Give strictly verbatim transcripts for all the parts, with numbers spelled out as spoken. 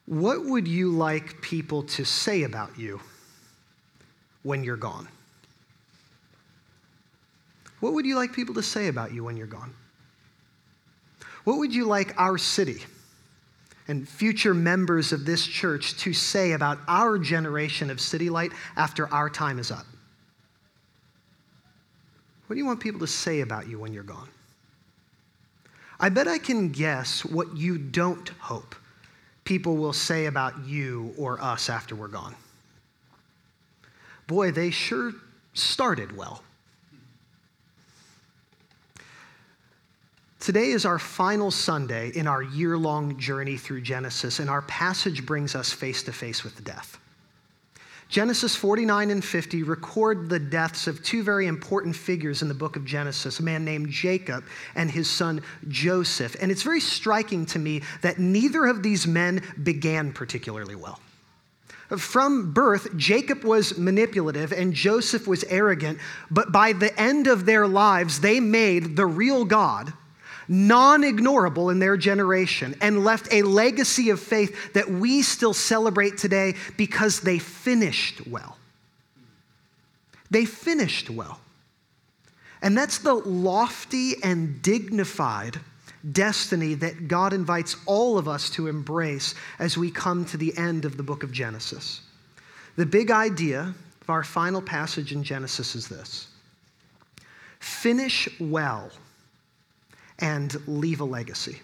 What would you like people to say about you when you're gone? What would you like people to say about you when you're gone? What would you like our city and future members of this church to say about our generation of City Light after our time is up? What do you want people to say about you when you're gone? I bet I can guess what you don't hope people will say about you or us after we're gone. Boy, they sure started well. Today is our final Sunday in our year-long journey through Genesis, and our passage brings us face to face with death. Genesis forty-nine and fifty record the deaths of two very important figures in the book of Genesis, a man named Jacob and his son Joseph. And it's very striking to me that neither of these men began particularly well. From birth, Jacob was manipulative and Joseph was arrogant, but by the end of their lives, they made the real God non-ignorable in their generation and left a legacy of faith that we still celebrate today because they finished well. They finished well. And that's the lofty and dignified destiny that God invites all of us to embrace as we come to the end of the book of Genesis. The big idea of our final passage in Genesis is this: finish well and leave a legacy.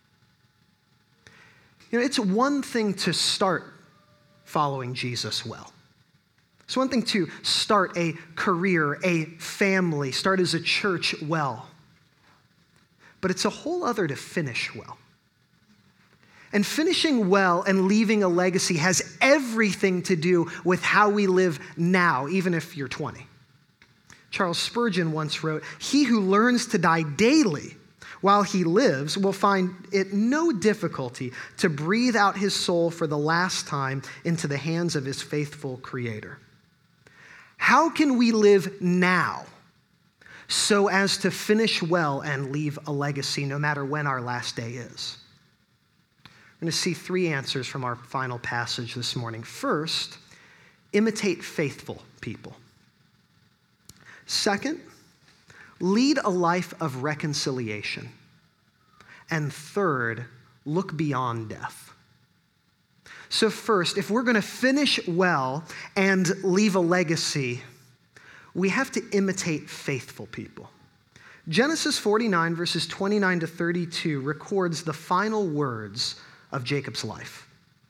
You know, it's one thing to start following Jesus well. It's one thing to start a career, a family, start as a church well. But it's a whole other to finish well. And finishing well and leaving a legacy has everything to do with how we live now, even if you're twenty. Charles Spurgeon once wrote, "He who learns to die daily while he lives will find it no difficulty to breathe out his soul for the last time into the hands of his faithful Creator." How can we live now so as to finish well and leave a legacy no matter when our last day is? We're going to see three answers from our final passage this morning. First, imitate faithful people. Second, lead a life of reconciliation. And third, look beyond death. So first, if we're going to finish well and leave a legacy, we have to imitate faithful people. Genesis forty-nine, verses twenty-nine to thirty-two, records the final words of Jacob's life.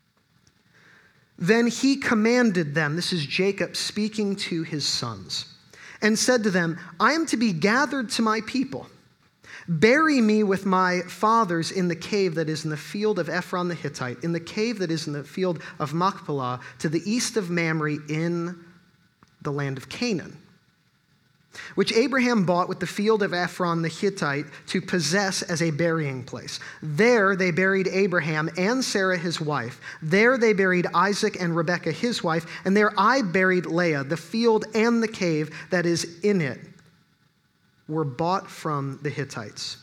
Then he commanded them, this is Jacob speaking to his sons, and said to them, "I am to be gathered to my people. Bury me with my fathers in the cave that is in the field of Ephron the Hittite, in the cave that is in the field of Machpelah, to the east of Mamre in the land of Canaan, which Abraham bought with the field of Ephron the Hittite to possess as a burying place. There they buried Abraham and Sarah his wife. There they buried Isaac and Rebekah his wife. And there I buried Leah. The field and the cave that is in it were bought from the Hittites."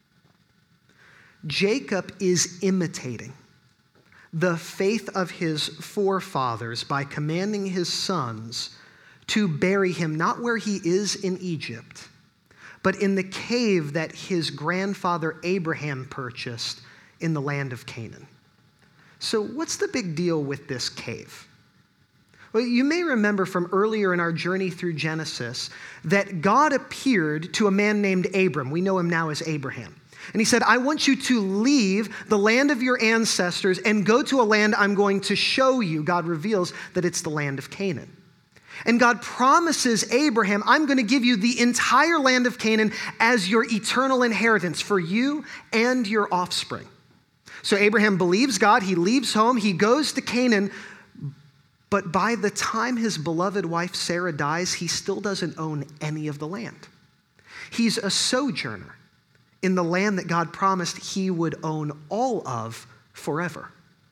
Jacob is imitating the faith of his forefathers by commanding his sons to bury him not where he is in Egypt, but in the cave that his grandfather Abraham purchased in the land of Canaan. So what's the big deal with this cave? Well, you may remember from earlier in our journey through Genesis that God appeared to a man named Abram. We know him now as Abraham. And he said, "I want you to leave the land of your ancestors and go to a land I'm going to show you." God reveals that it's the land of Canaan. And God promises Abraham, "I'm going to give you the entire land of Canaan as your eternal inheritance for you and your offspring." So Abraham believes God. He leaves home. He goes to Canaan. But by the time his beloved wife Sarah dies, he still doesn't own any of the land. He's a sojourner in the land that God promised he would own all of forever.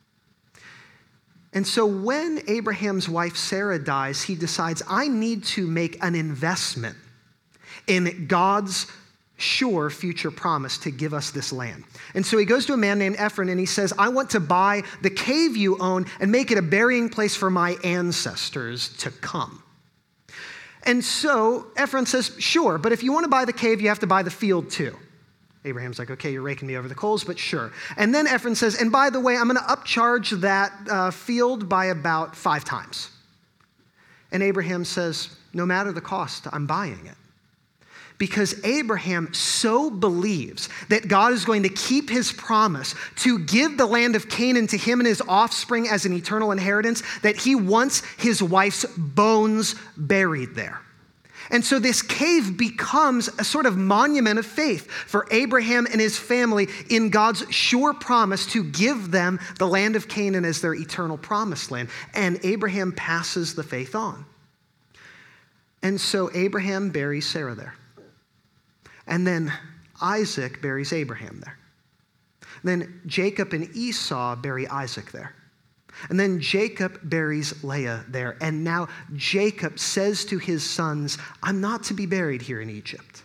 And so when Abraham's wife Sarah dies, he decides, I need to make an investment in God's sure future promise to give us this land. And so he goes to a man named Ephron and he says, I want to buy the cave you own and make it a burying place for my ancestors to come. And so Ephron says, sure, but if you want to buy the cave, you have to buy the field too. Abraham's like, okay, you're raking me over the coals, but sure. And then Ephron says, and by the way, I'm going to upcharge that uh, field by about five times. And Abraham says, no matter the cost, I'm buying it. Because Abraham so believes that God is going to keep his promise to give the land of Canaan to him and his offspring as an eternal inheritance, that he wants his wife's bones buried there. And so this cave becomes a sort of monument of faith for Abraham and his family in God's sure promise to give them the land of Canaan as their eternal promised land. And Abraham passes the faith on. And so Abraham buries Sarah there. And then Isaac buries Abraham there. Then Jacob and Esau bury Isaac there. And then Jacob buries Leah there. And now Jacob says to his sons, I'm not to be buried here in Egypt.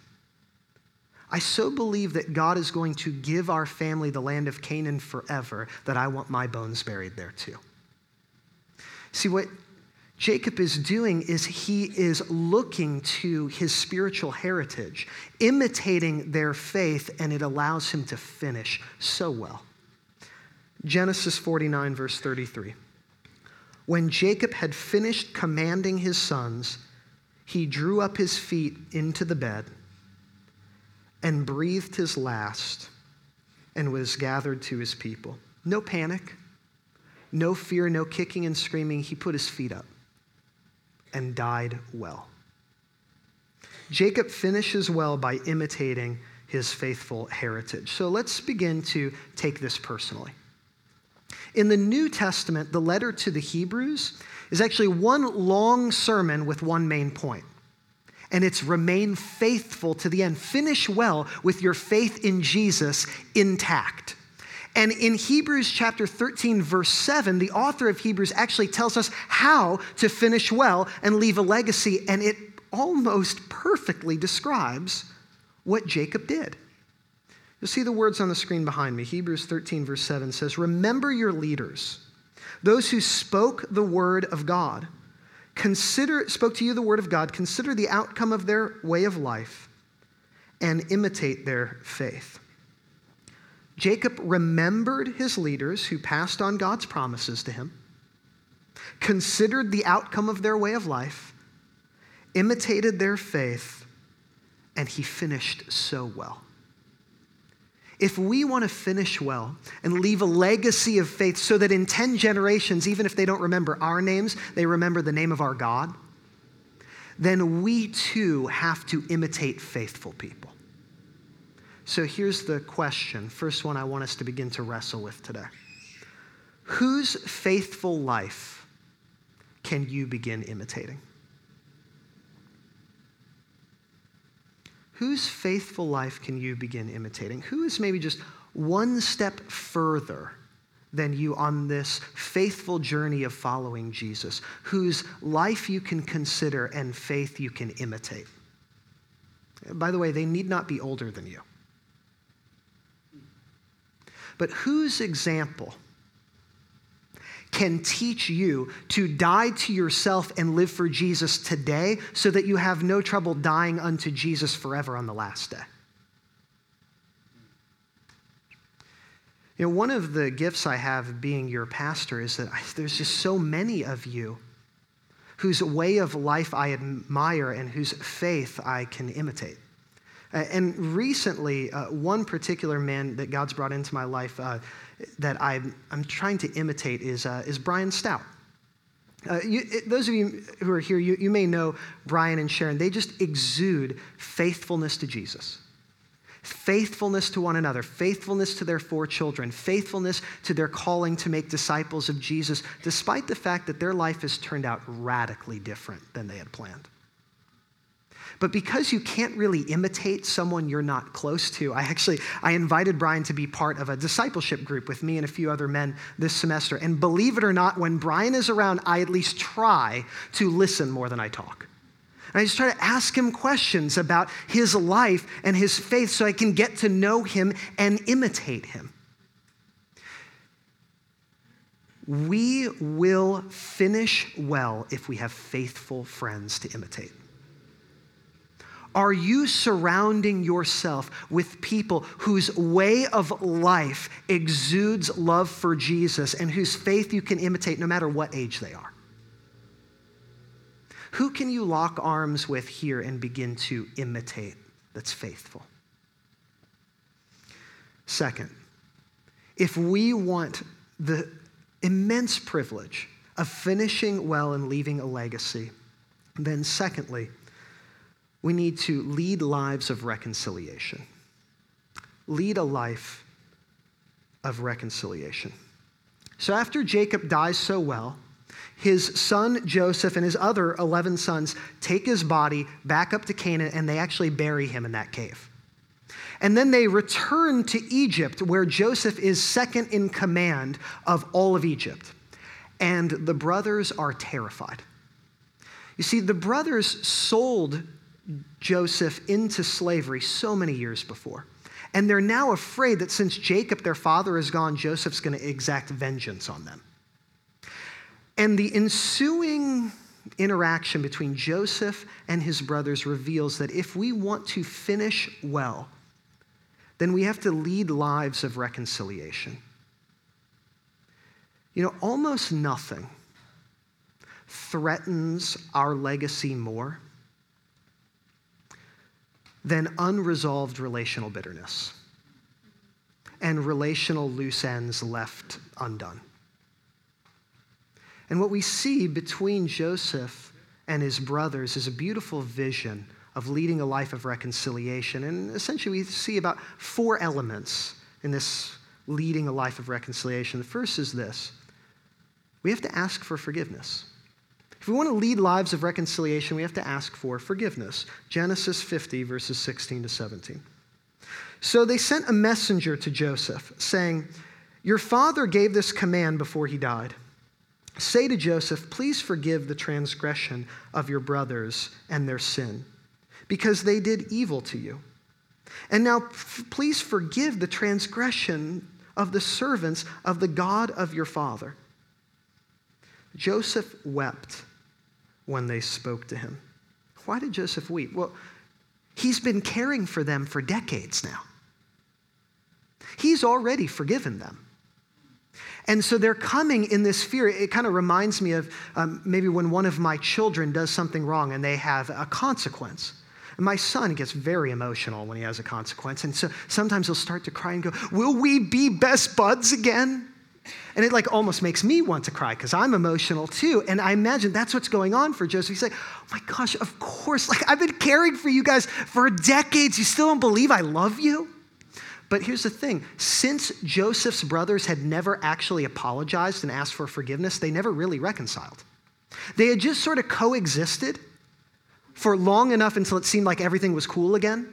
I so believe that God is going to give our family the land of Canaan forever that I want my bones buried there too. See, what Jacob is doing is he is looking to his spiritual heritage, imitating their faith, and it allows him to finish so well. Genesis forty-nine, verse thirty-three. When Jacob had finished commanding his sons, he drew up his feet into the bed and breathed his last and was gathered to his people. No panic, no fear, no kicking and screaming. He put his feet up and died well. Jacob finishes well by imitating his faithful heritage. So let's begin to take this personally. In the New Testament, the letter to the Hebrews is actually one long sermon with one main point. And it's remain faithful to the end. Finish well with your faith in Jesus intact. And in Hebrews chapter thirteen, verse seven, the author of Hebrews actually tells us how to finish well and leave a legacy, and it almost perfectly describes what Jacob did. You'll see the words on the screen behind me. Hebrews thirteen, verse seven says, remember your leaders, those who spoke the word of God. Consider, spoke to you the word of God, consider the outcome of their way of life and imitate their faith. Jacob remembered his leaders who passed on God's promises to him, considered the outcome of their way of life, imitated their faith, and he finished so well. If we want to finish well and leave a legacy of faith so that in ten generations, even if they don't remember our names, they remember the name of our God, then we too have to imitate faithful people. So here's the question, first one I want us to begin to wrestle with today. Whose faithful life can you begin imitating? Whose faithful life can you begin imitating? Who is maybe just one step further than you on this faithful journey of following Jesus? Whose life you can consider and faith you can imitate? By the way, they need not be older than you. But whose example can teach you to die to yourself and live for Jesus today so that you have no trouble dying unto Jesus forever on the last day? You know, one of the gifts I have of being your pastor is that I, there's just so many of you whose way of life I admire and whose faith I can imitate. Uh, and recently, uh, one particular man that God's brought into my life uh, that I'm, I'm trying to imitate is, uh, is Brian Stout. Uh, you, it, those of you who are here, you, you may know Brian and Sharon. They just exude faithfulness to Jesus, faithfulness to one another, faithfulness to their four children, faithfulness to their calling to make disciples of Jesus, despite the fact that their life has turned out radically different than they had planned. But because you can't really imitate someone you're not close to, I actually, I invited Brian to be part of a discipleship group with me and a few other men this semester. And believe it or not, when Brian is around, I at least try to listen more than I talk. And I just try to ask him questions about his life and his faith so I can get to know him and imitate him. We will finish well if we have faithful friends to imitate. Are you surrounding yourself with people whose way of life exudes love for Jesus and whose faith you can imitate no matter what age they are? Who can you lock arms with here and begin to imitate that's faithful? Second, if we want the immense privilege of finishing well and leaving a legacy, then secondly, we need to lead lives of reconciliation. Lead a life of reconciliation. So after Jacob dies so well, his son Joseph and his other eleven sons take his body back up to Canaan, and they actually bury him in that cave. And then they return to Egypt, where Joseph is second in command of all of Egypt. And the brothers are terrified. You see, the brothers sold Joseph into slavery so many years before. And they're now afraid that since Jacob, their father, is gone, Joseph's going to exact vengeance on them. And the ensuing interaction between Joseph and his brothers reveals that if we want to finish well, then we have to lead lives of reconciliation. You know, almost nothing threatens our legacy more than unresolved relational bitterness and relational loose ends left undone. And what we see between Joseph and his brothers is a beautiful vision of leading a life of reconciliation. And essentially we see about four elements in this leading a life of reconciliation. The first is this: we have to ask for forgiveness. If we want to lead lives of reconciliation, we have to ask for forgiveness. Genesis fifty, verses sixteen to seventeen. So they sent a messenger to Joseph, saying, "Your father gave this command before he died. Say to Joseph, please forgive the transgression of your brothers and their sin, because they did evil to you. And now f- please forgive the transgression of the servants of the God of your father." Joseph wept when they spoke to him. Why did Joseph weep? Well, he's been caring for them for decades now. He's already forgiven them. And so they're coming in this fear. It kind of reminds me of um, maybe when one of my children does something wrong and they have a consequence. And my son gets very emotional when he has a consequence. And so sometimes he'll start to cry and go, "Will we be best buds again?" And it like almost makes me want to cry because I'm emotional too. And I imagine that's what's going on for Joseph. He's like, "Oh my gosh, of course. Like I've been caring for you guys for decades. You still don't believe I love you?" But here's the thing. Since Joseph's brothers had never actually apologized and asked for forgiveness, they never really reconciled. They had just sort of coexisted for long enough until it seemed like everything was cool again.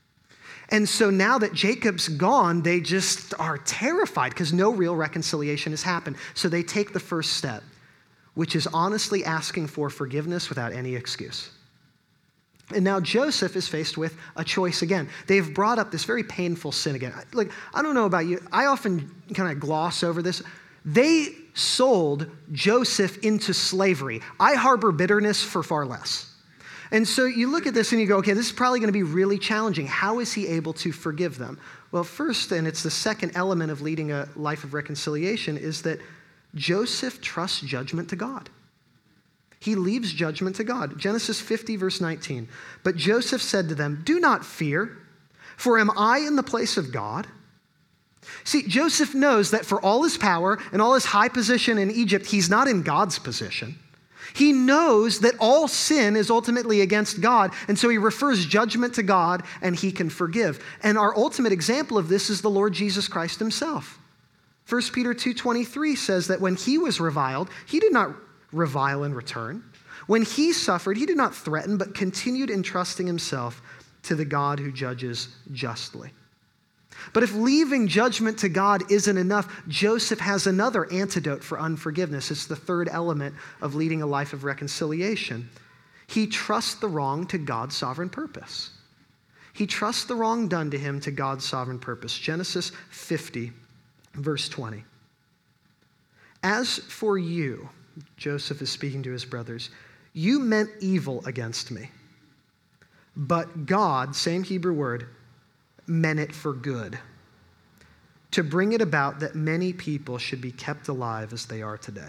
And so now that Jacob's gone, they just are terrified because no real reconciliation has happened. So they take the first step, which is honestly asking for forgiveness without any excuse. And now Joseph is faced with a choice again. They've brought up this very painful sin again. Like, I don't know about you. I often kind of gloss over this. They sold Joseph into slavery. I harbor bitterness for far less. And so you look at this and you go, okay, this is probably going to be really challenging. How is he able to forgive them? Well, first, and it's the second element of leading a life of reconciliation, is that Joseph trusts judgment to God. He leaves judgment to God. Genesis fifty, verse nineteen. But Joseph said to them, "Do not fear, for am I in the place of God?" See, Joseph knows that for all his power and all his high position in Egypt, he's not in God's position. He knows that all sin is ultimately against God, and so he refers judgment to God, and he can forgive. And our ultimate example of this is the Lord Jesus Christ himself. First Peter two twenty-three says that when he was reviled, he did not revile in return. When he suffered, he did not threaten, but continued entrusting himself to the God who judges justly. But if leaving judgment to God isn't enough, Joseph has another antidote for unforgiveness. It's the third element of leading a life of reconciliation. He trusts the wrong to God's sovereign purpose. He trusts the wrong done to him to God's sovereign purpose. Genesis fifty, verse twenty. As for you, Joseph is speaking to his brothers, you meant evil against me, but God, same Hebrew word, meant it for good, to bring it about that many people should be kept alive as they are today.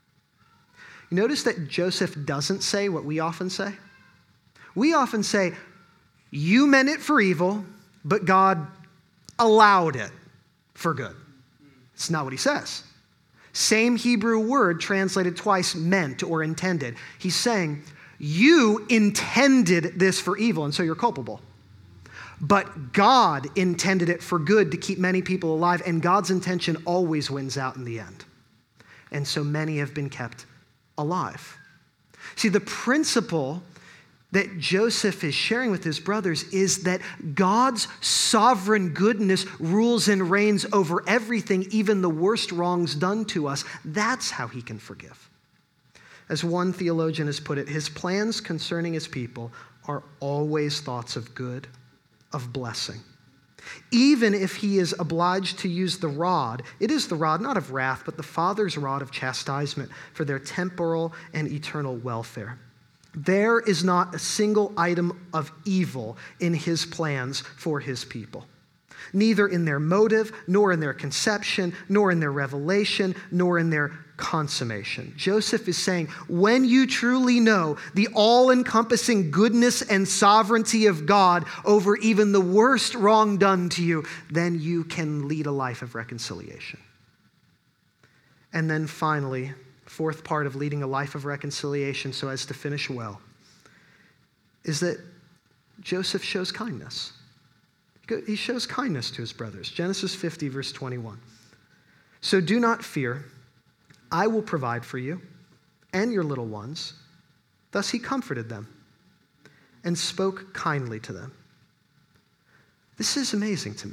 You notice that Joseph doesn't say what we often say? We often say, you meant it for evil, but God allowed it for good. It's not what he says. Same Hebrew word translated twice, meant or intended. He's saying, you intended this for evil, and so you're culpable. But God intended it for good to keep many people alive, and God's intention always wins out in the end. And so many have been kept alive. See, the principle that Joseph is sharing with his brothers is that God's sovereign goodness rules and reigns over everything, even the worst wrongs done to us. That's how he can forgive. As one theologian has put it, his plans concerning his people are always thoughts of good, of blessing. Even if he is obliged to use the rod, it is the rod not of wrath, but the Father's rod of chastisement for their temporal and eternal welfare. There is not a single item of evil in his plans for his people, neither in their motive, nor in their conception, nor in their revelation, nor in their consummation. Joseph is saying, when you truly know the all-encompassing goodness and sovereignty of God over even the worst wrong done to you, then you can lead a life of reconciliation. And then finally, fourth part of leading a life of reconciliation so as to finish well, is that Joseph shows kindness. He shows kindness to his brothers. Genesis fifty, verse twenty-one. So do not fear, I will provide for you and your little ones. Thus he comforted them and spoke kindly to them. This is amazing to me.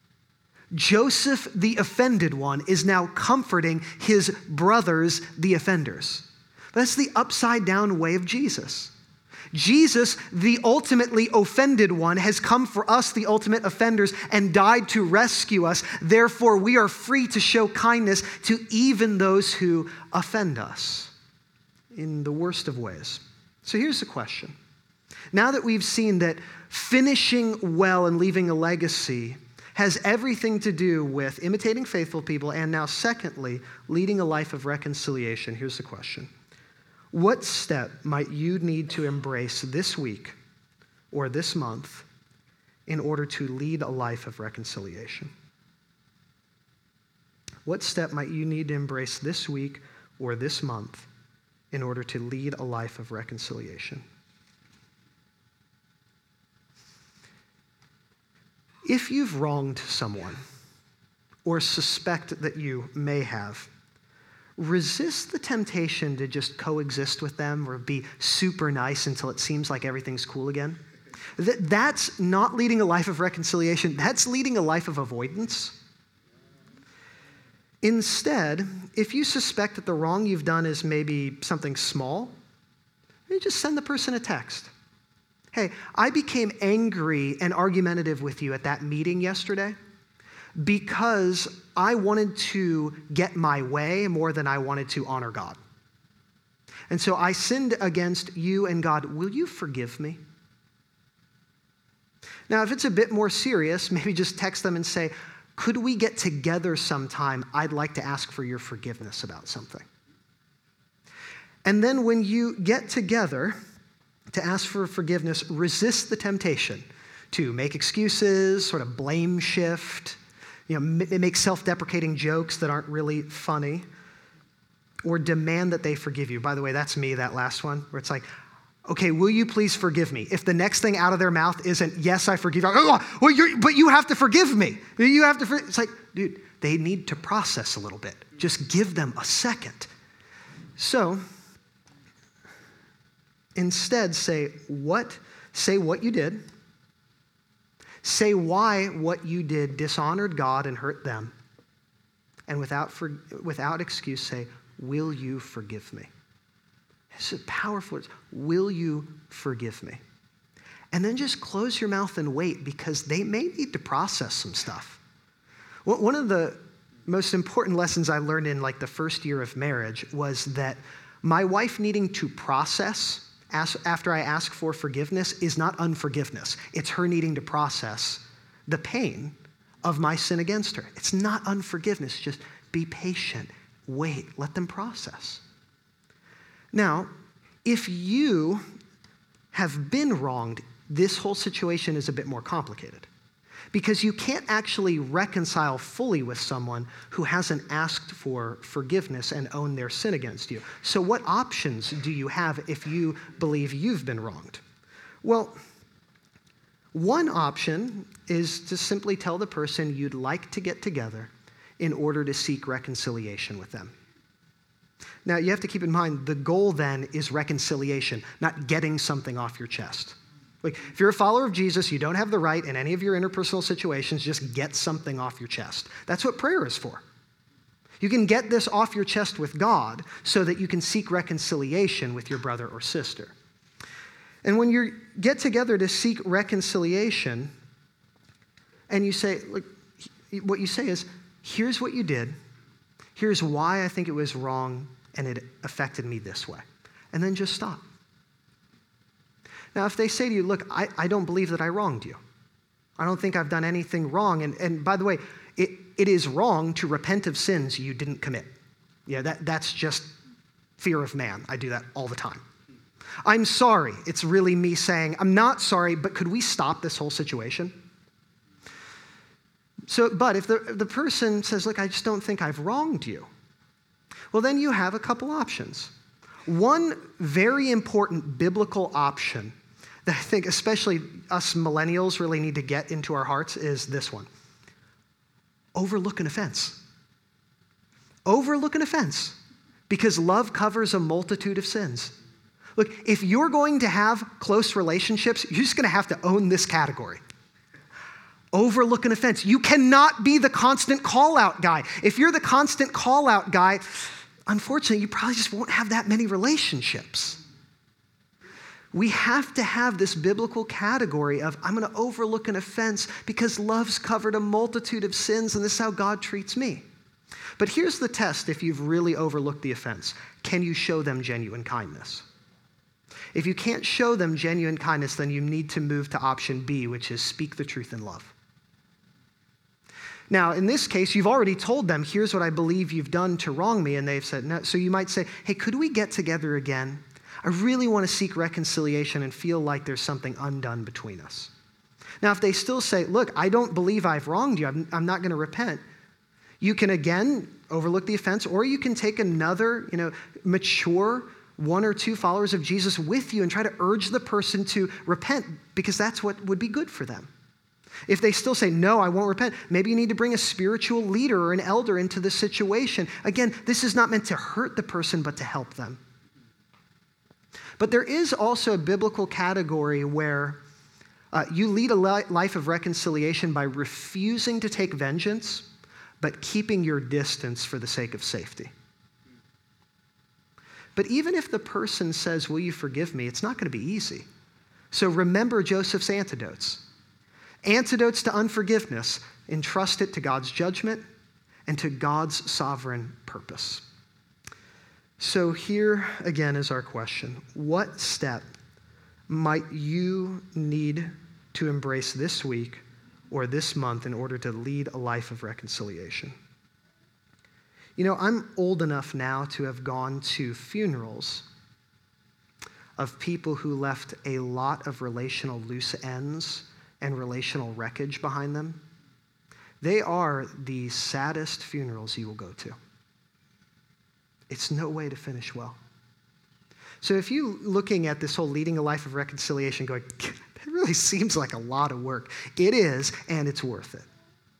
Joseph, the offended one, is now comforting his brothers, the offenders. That's the upside down way of Jesus. Jesus, the ultimately offended one, has come for us, the ultimate offenders, and died to rescue us. Therefore, we are free to show kindness to even those who offend us in the worst of ways. So here's the question. Now that we've seen that finishing well and leaving a legacy has everything to do with imitating faithful people, and now secondly, leading a life of reconciliation, here's the question. What step might you need to embrace this week or this month in order to lead a life of reconciliation? What step might you need to embrace this week or this month in order to lead a life of reconciliation? If you've wronged someone or suspect that you may have, resist the temptation to just coexist with them or be super nice until it seems like everything's cool again. That's not leading a life of reconciliation. That's leading a life of avoidance. Instead, if you suspect that the wrong you've done is maybe something small, you just send the person a text. Hey, I became angry and argumentative with you at that meeting yesterday because I wanted to get my way more than I wanted to honor God. And so I sinned against you and God. Will you forgive me? Now, if it's a bit more serious, maybe just text them and say, could we get together sometime? I'd like to ask for your forgiveness about something. And then when you get together to ask for forgiveness, resist the temptation to make excuses, sort of blame shift, you know, make self-deprecating jokes that aren't really funny, or demand that they forgive you. By the way, that's me, that last one, where it's like, okay, will you please forgive me? If the next thing out of their mouth isn't, yes, I forgive you, oh, well, you're, but you have to forgive me. You have to, for-. It's like, dude, they need to process a little bit. Just give them a second. So, instead, say what, say what you did. Say why what you did dishonored God and hurt them. And without, for, without excuse, say, will you forgive me? This is powerful. Will you forgive me? And then just close your mouth and wait, because they may need to process some stuff. One of the most important lessons I learned in like the first year of marriage was that my wife needing to process after I ask for forgiveness is not unforgiveness. It's her needing to process the pain of my sin against her. It's not unforgiveness. Just be patient. Wait. Let them process. Now, if you have been wronged, this whole situation is a bit more complicated, because you can't actually reconcile fully with someone who hasn't asked for forgiveness and owned their sin against you. So what options do you have if you believe you've been wronged? Well, one option is to simply tell the person you'd like to get together in order to seek reconciliation with them. Now, you have to keep in mind, the goal then is reconciliation, not getting something off your chest. Like, if you're a follower of Jesus, you don't have the right in any of your interpersonal situations, just get something off your chest. That's what prayer is for. You can get this off your chest with God so that you can seek reconciliation with your brother or sister. And when you get together to seek reconciliation, and you say, look, what you say is, here's what you did, here's why I think it was wrong, and it affected me this way. And then just stop. Now, if they say to you, look, I, I don't believe that I wronged you. I don't think I've done anything wrong. And, and by the way, it, it is wrong to repent of sins you didn't commit. Yeah, that, that's just fear of man. I do that all the time. I'm sorry. It's really me saying, I'm not sorry, but could we stop this whole situation? So, but if the, the person says, look, I just don't think I've wronged you, well, then you have a couple options. One very important biblical option that I think especially us millennials really need to get into our hearts is this one. Overlook an offense. Overlook an offense, because love covers a multitude of sins. Look, if you're going to have close relationships, you're just going to have to own this category. Overlook an offense. You cannot be the constant call-out guy. If you're the constant call-out guy, unfortunately, you probably just won't have that many relationships. We have to have this biblical category of, I'm going to overlook an offense because love's covered a multitude of sins, and this is how God treats me. But here's the test if you've really overlooked the offense. Can you show them genuine kindness? If you can't show them genuine kindness, then you need to move to option B, which is speak the truth in love. Now, in this case, you've already told them, here's what I believe you've done to wrong me, and they've said no. So you might say, hey, could we get together again? I really want to seek reconciliation and feel like there's something undone between us. Now, if they still say, look, I don't believe I've wronged you, I'm, I'm not going to repent, you can again overlook the offense, or you can take another, you know, mature one or two followers of Jesus with you and try to urge the person to repent, because that's what would be good for them. If they still say, no, I won't repent, maybe you need to bring a spiritual leader or an elder into the situation. Again, this is not meant to hurt the person, but to help them. But there is also a biblical category where uh, you lead a li- life of reconciliation by refusing to take vengeance, but keeping your distance for the sake of safety. But even if the person says, will you forgive me, it's not going to be easy. So remember Joseph's antidotes. Antidotes to unforgiveness: entrust it to God's judgment and to God's sovereign purpose. So here again is our question. What step might you need to embrace this week or this month in order to lead a life of reconciliation? You know, I'm old enough now to have gone to funerals of people who left a lot of relational loose ends and relational wreckage behind them. They are the saddest funerals you will go to. It's no way to finish well. So if you're looking at this whole leading a life of reconciliation going, it really seems like a lot of work. It is, and it's worth it.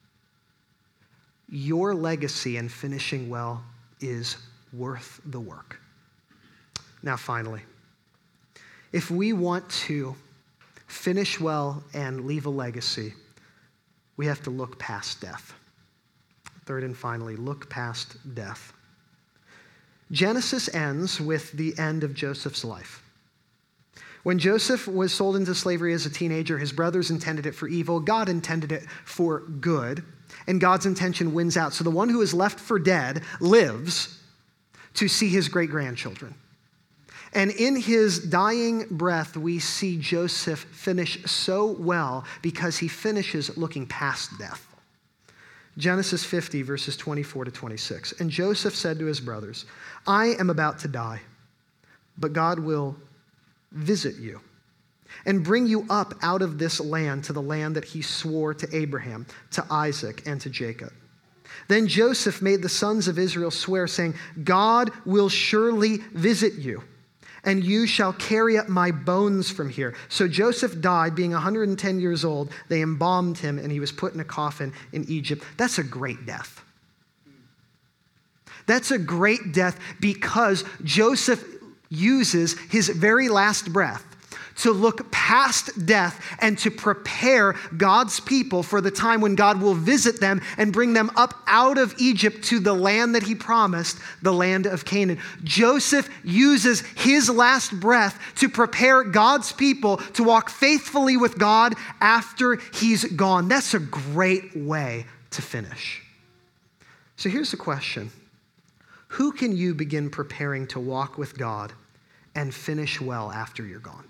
Your legacy in finishing well is worth the work. Now, finally, if we want to finish well and leave a legacy, we have to look past death. Third and finally, look past death. Genesis ends with the end of Joseph's life. When Joseph was sold into slavery as a teenager, his brothers intended it for evil. God intended it for good, and God's intention wins out. So the one who is left for dead lives to see his great-grandchildren. And in his dying breath, we see Joseph finish so well because he finishes looking past death. Genesis fifty, verses twenty-four to twenty-six. And Joseph said to his brothers, I am about to die, but God will visit you and bring you up out of this land to the land that he swore to Abraham, to Isaac, and to Jacob. Then Joseph made the sons of Israel swear, saying, God will surely visit you, and you shall carry up my bones from here. So Joseph died, being one hundred ten years old. They embalmed him, and he was put in a coffin in Egypt. That's a great death. That's a great death because Joseph uses his very last breath to look past death and to prepare God's people for the time when God will visit them and bring them up out of Egypt to the land that he promised, the land of Canaan. Joseph uses his last breath to prepare God's people to walk faithfully with God after he's gone. That's a great way to finish. So here's the question. Who can you begin preparing to walk with God and finish well after you're gone?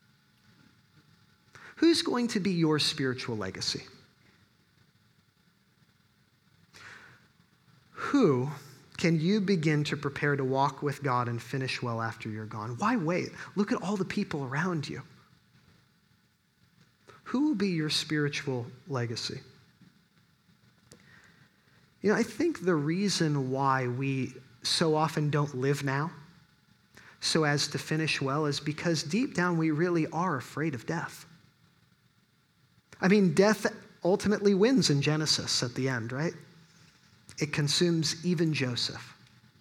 Who's going to be your spiritual legacy? Who can you begin to prepare to walk with God and finish well after you're gone? Why wait? Look at all the people around you. Who will be your spiritual legacy? You know, I think the reason why we so often don't live now so as to finish well is because deep down we really are afraid of death. I mean, death ultimately wins in Genesis at the end, right? It consumes even Joseph.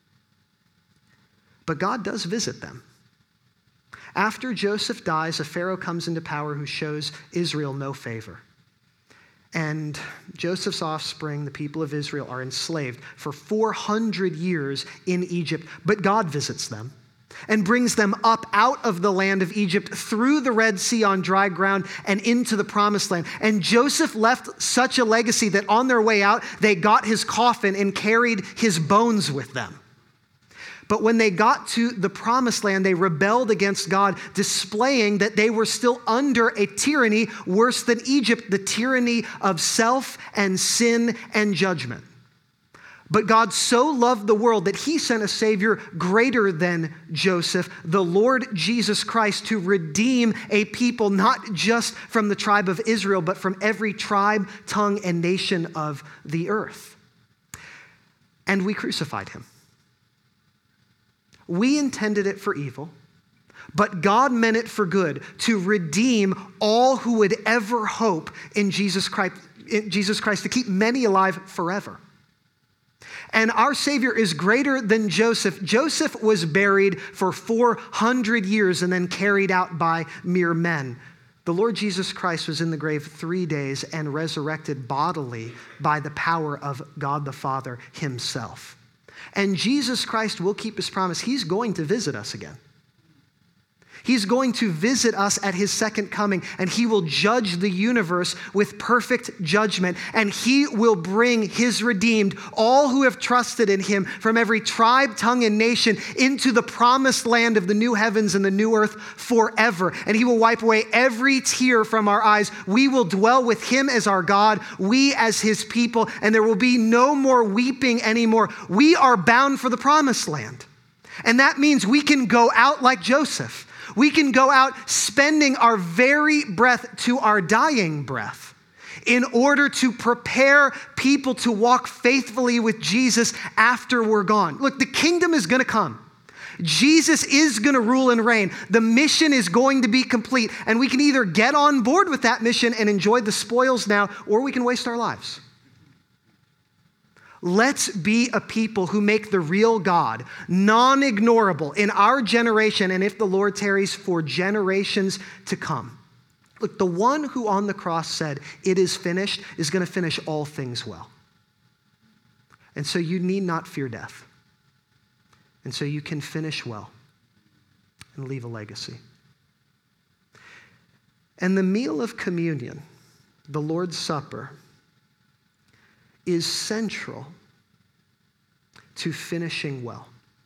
But God does visit them. After Joseph dies, a Pharaoh comes into power who shows Israel no favor. And Joseph's offspring, the people of Israel, are enslaved for four hundred years in Egypt. But God visits them and brings them up out of the land of Egypt through the Red Sea on dry ground and into the promised land. And Joseph left such a legacy that on their way out, they got his coffin and carried his bones with them. But when they got to the promised land, they rebelled against God, displaying that they were still under a tyranny worse than Egypt, the tyranny of self and sin and judgment. But God so loved the world that he sent a Savior greater than Joseph, the Lord Jesus Christ, to redeem a people not just from the tribe of Israel, but from every tribe, tongue, and nation of the earth. And we crucified him. We intended it for evil, but God meant it for good, to redeem all who would ever hope in Jesus Christ, in Jesus Christ, to keep many alive forever. And our Savior is greater than Joseph. Joseph was buried for four hundred years and then carried out by mere men. The Lord Jesus Christ was in the grave three days and resurrected bodily by the power of God the Father himself. And Jesus Christ will keep his promise. He's going to visit us again. He's going to visit us at his second coming, and he will judge the universe with perfect judgment, and he will bring his redeemed, all who have trusted in him from every tribe, tongue, and nation into the promised land of the new heavens and the new earth forever. And he will wipe away every tear from our eyes. We will dwell with him as our God, we as his people, and there will be no more weeping anymore. We are bound for the promised land. And that means we can go out like Joseph. We can go out spending our very breath to our dying breath in order to prepare people to walk faithfully with Jesus after we're gone. Look, the kingdom is going to come. Jesus is going to rule and reign. The mission is going to be complete, and we can either get on board with that mission and enjoy the spoils now, or we can waste our lives. Let's be a people who make the real God non-ignorable in our generation, and if the Lord tarries, for generations to come. Look, the one who on the cross said, "It is finished," is going to finish all things well. And so you need not fear death. And so you can finish well and leave a legacy. And the meal of communion, the Lord's Supper, is central to finishing well.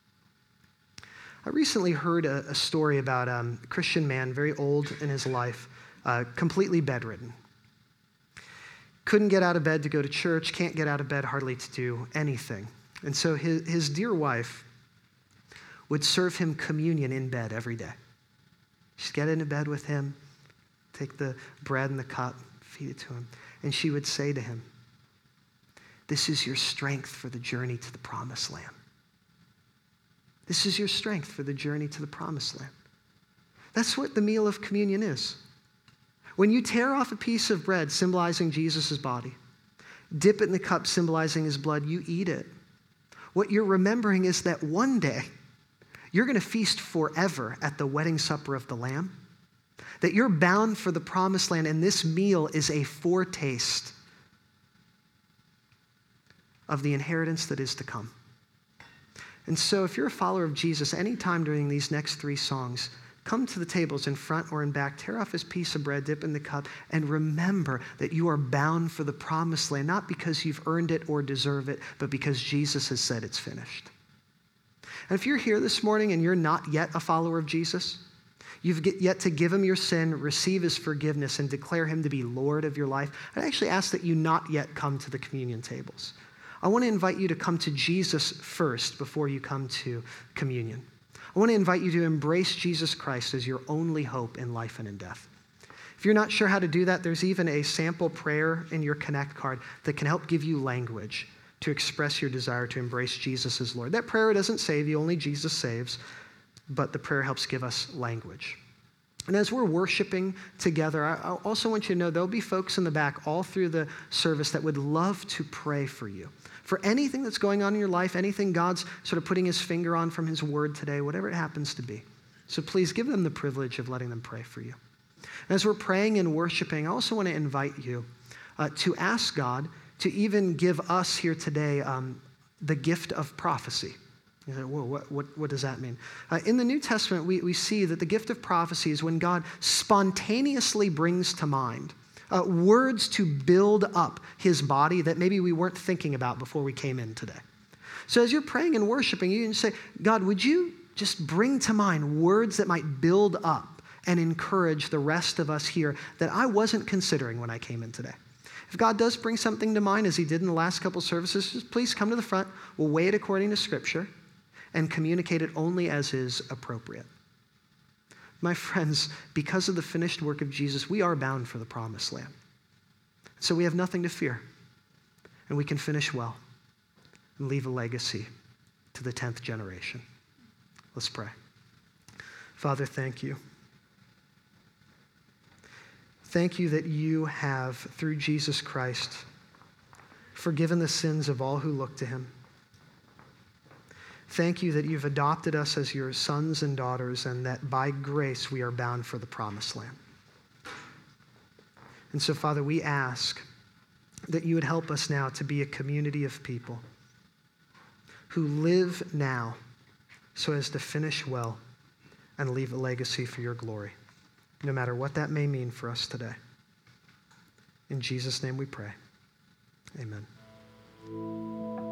I recently heard a, a story about um, a Christian man, very old in his life, uh, completely bedridden. Couldn't get out of bed to go to church, can't get out of bed hardly to do anything. And so his, his dear wife would serve him communion in bed every day. She'd get into bed with him, take the bread and the cup, feed it to him, and she would say to him, "This is your strength for the journey to the promised land. This is your strength for the journey to the promised land." That's what the meal of communion is. When you tear off a piece of bread symbolizing Jesus' body, dip it in the cup symbolizing his blood, you eat it. What you're remembering is that one day you're going to feast forever at the wedding supper of the Lamb, that you're bound for the promised land, and this meal is a foretaste of the inheritance that is to come. And so if you're a follower of Jesus, anytime during these next three songs, come to the tables in front or in back, tear off his piece of bread, dip in the cup, and remember that you are bound for the promised land, not because you've earned it or deserve it, but because Jesus has said it's finished. And if you're here this morning and you're not yet a follower of Jesus, you've yet to give him your sin, receive his forgiveness, and declare him to be Lord of your life, I'd actually ask that you not yet come to the communion tables. I want to invite you to come to Jesus first before you come to communion. I want to invite you to embrace Jesus Christ as your only hope in life and in death. If you're not sure how to do that, there's even a sample prayer in your Connect card that can help give you language to express your desire to embrace Jesus as Lord. That prayer doesn't save you, only Jesus saves, but the prayer helps give us language. And as we're worshiping together, I also want you to know there'll be folks in the back all through the service that would love to pray for you. For anything that's going on in your life, anything God's sort of putting his finger on from his word today, whatever it happens to be. So please give them the privilege of letting them pray for you. And as we're praying and worshiping, I also want to invite you uh, to ask God to even give us here today um, the gift of prophecy. You know, whoa, what, what, what does that mean? Uh, in the New Testament, we, we see that the gift of prophecy is when God spontaneously brings to mind Uh, words to build up his body that maybe we weren't thinking about before we came in today. So as you're praying and worshiping, you can say, God, would you just bring to mind words that might build up and encourage the rest of us here that I wasn't considering when I came in today. If God does bring something to mind, as he did in the last couple services, just please come to the front. We'll weigh it according to Scripture and communicate it only as is appropriate. My friends, because of the finished work of Jesus, we are bound for the promised land. So we have nothing to fear, and we can finish well and leave a legacy to the tenth generation. Let's pray. Father, thank you. Thank you that you have, through Jesus Christ, forgiven the sins of all who look to him. Thank you that you've adopted us as your sons and daughters, and that by grace we are bound for the promised land. And so, Father, we ask that you would help us now to be a community of people who live now so as to finish well and leave a legacy for your glory, no matter what that may mean for us today. In Jesus' name we pray. Amen.